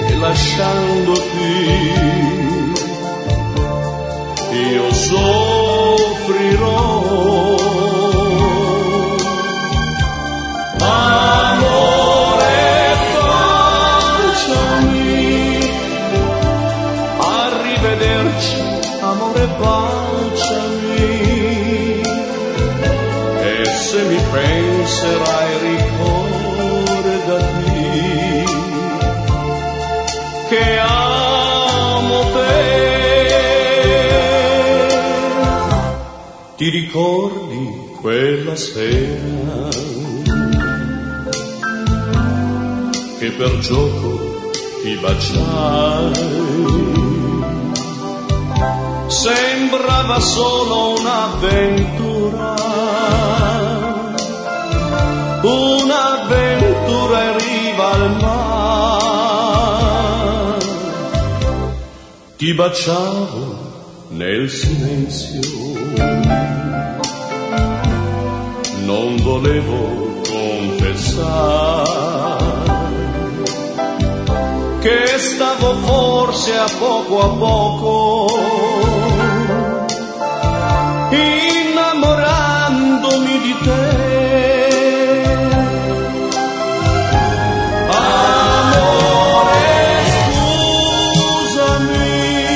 che lasciandoti io soffrirò. Amore, baciami, arrivederci, amore, baciami, e se mi penserai ricordati che amo te. Ti ricordi quella sera che per gioco ti baciai? Sembrava solo un'avventura, un'avventura in riva al mare. Ti baciavo nel silenzio, non volevo confessare che stavo forse a poco innamorandomi di te. Amore, scusami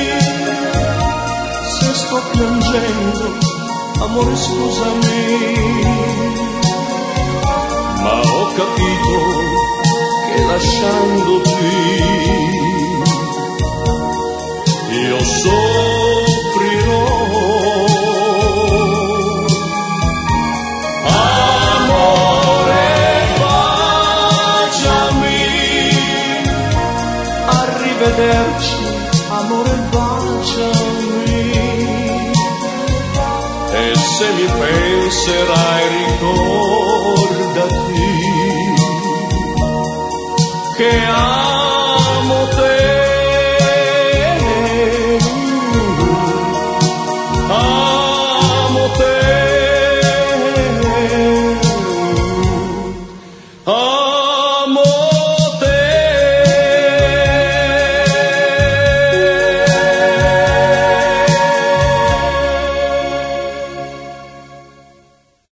se sto piangendo, amore, scusami, ma ho capito che lasciandoti io soffrirò. Amore, baciami, arrivederci, amore, baciami, e se mi penserai ricordati che